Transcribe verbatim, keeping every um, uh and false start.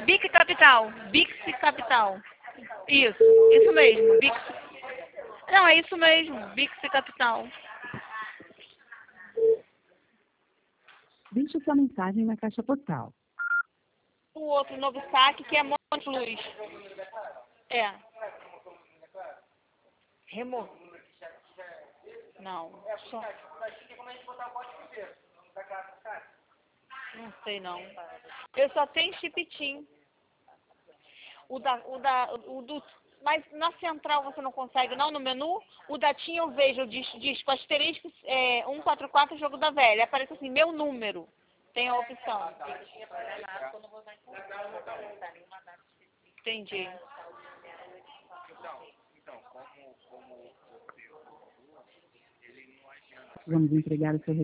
Bic Capital. Bic Capital. Isso, isso mesmo. Bic... Não, é isso mesmo. Bic Capital. Deixe sua mensagem na caixa postal. O outro novo saque que é Monte Luz. É. Remo. Não. Só... Não sei não. Eu só tenho chipitim. O da, o da, o do, mas na central você não consegue não, no menu. O da TIM eu vejo, diz, diz com asterisco é, cento e quarenta e quatro, jogo da velha. Aparece assim, meu número. Tem a opção. Entendi. Vamos entregar o seu